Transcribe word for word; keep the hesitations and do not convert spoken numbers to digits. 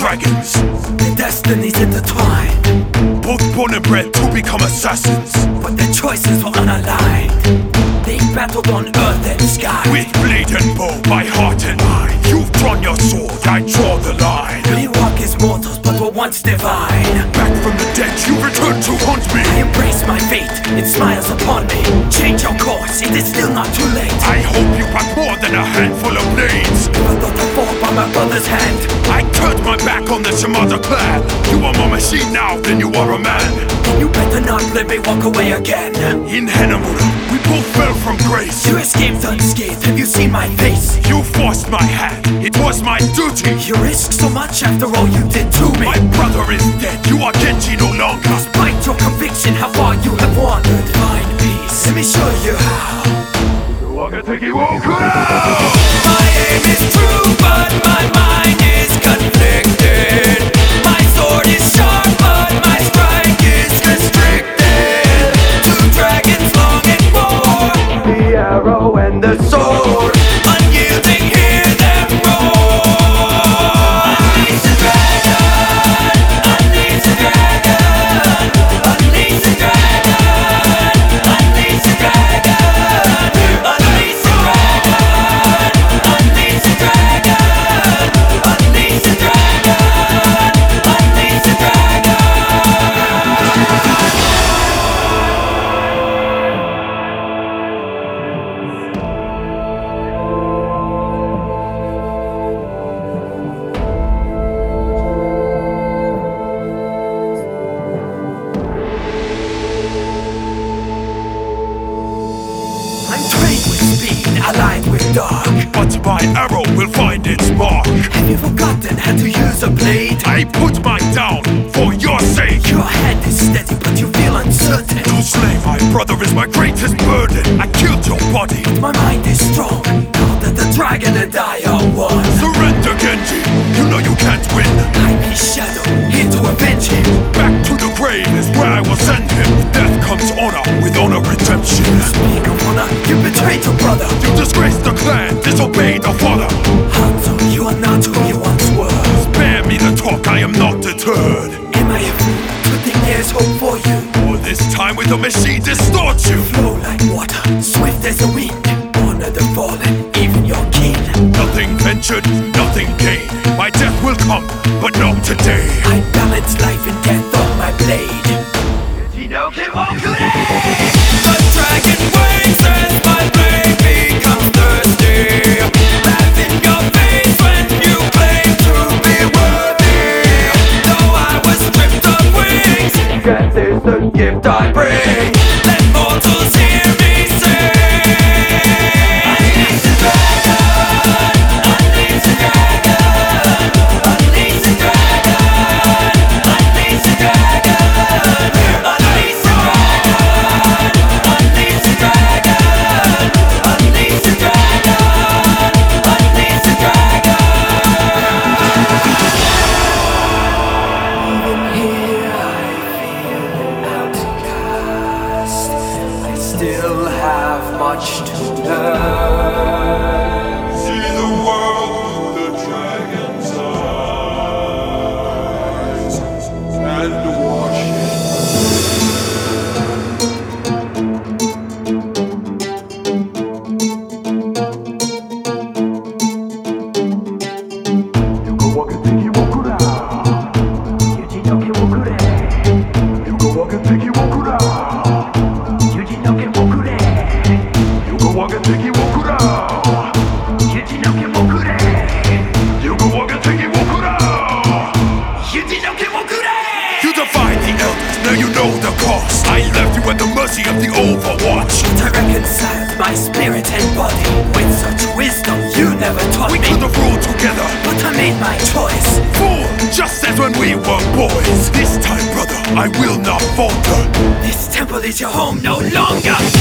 dragons. Their destinies intertwined, Both born and bred to become assassins. but their choices were unaligned. They battled on earth and sky. With blade and bow, my heart and mind. You've drawn your sword, I draw the line. We walk as mortals, but were once divine. Back from the dead, you return to haunt me. I embrace my fate, it smiles upon me. Change your course, it is still not too late. I hope you pack more than a handful of blades. Never thought to fall by my brother's hand. I turned my back on the Shimada clan. You are more machine now than you are a man. You better not let me walk away again. In Hanamura, we both fell from grace. You escaped unscathed, have you seen my face? You forced my hand, it was my duty. You risked so much after all you did to me. My brother is dead, you are Genji no longer. Despite your conviction, how far you have wandered. Find peace, let me show you how. My aim is true, but my mind is conflicted. My sword is sharp, but my strike is restricted. Two dragons longing for the arrow and the sword. Unyielding, hear them roar. Unleash the dragon, unleash the dragon, unleash the dragon, unleash the dragon, unleash the dragon, unleash the dragon, unleash the dragon, unleash the dragon. I'm trained with speed, allied with dark. But my arrow will find its mark. Have you forgotten how to use a blade? I put mine down for your sake. Your hand is steady, but you feel uncertain. To slay my brother is my greatest burden. I killed your body. My mind is strong, now that the dragon and I are one. Surrender, Genji. You know you can't win. I'm his shadow, here to avenge him. Back to the grave is where I will send him. With death comes honor, with honor redemption. Speak of honor, you betrayed your brother. You disgraced the clan, disobeyed the father. Hanzo, you are not who you once were. Spare me the talk, I am not deterred. Am I a fool to think there's hope for you? All this time with the machine distorts you. Flow like water, swift as a wind. Honor the fallen, even your kin. Nothing ventured, nothing gained. My death will come, but not today. I balance life and death on my blade. The dragon waits as my blade becomes thirsty. Laugh in your face when you claim to be worthy. Though I was stripped of wings, death is the gift I bring. Let mortals hear me sing. Unleash the dragon, unleash the dragon, unleash the dragon, unleash the dragon, unleash the dragon, unleash the dragon, unleash the dragon, unleash the dragon. Even here I feel an outcast. I still have much to learn. See the world through the dragon's eyes and wash it. You defied the elders, now you know the cost. I left you at the mercy of the Overwatch. To reconcile my spirit and body with such wisdom you never taught We me. could have ruled together. But I made my choice. Fool, just as when we were boys. This time, brother, I will not falter. This temple is your home no longer.